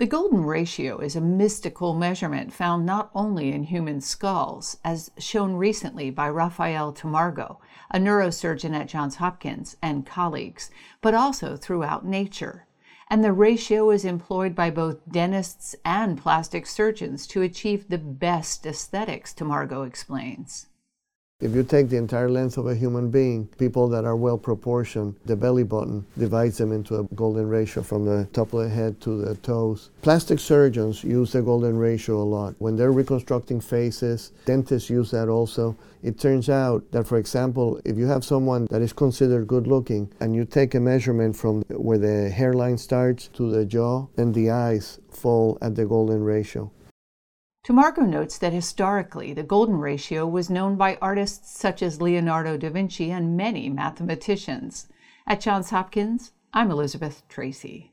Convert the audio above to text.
The golden ratio is a mystical measurement found not only in human skulls, as shown recently by Rafael Tamargo, a neurosurgeon at Johns Hopkins, and colleagues, but also throughout nature. And the ratio is employed by both dentists and plastic surgeons to achieve the best aesthetics, Tamargo explains. If you take the entire length of a human being, people that are well proportioned, the belly button divides them into a golden ratio from the top of the head to the toes. Plastic surgeons use the golden ratio a lot. When they're reconstructing faces, dentists use that also. It turns out that, for example, if you have someone that is considered good looking and you take a measurement from where the hairline starts to the jaw, then the eyes fall at the golden ratio. Tamargo notes that historically, the golden ratio was known by artists such as Leonardo da Vinci and many mathematicians. At Johns Hopkins, I'm Elizabeth Tracy.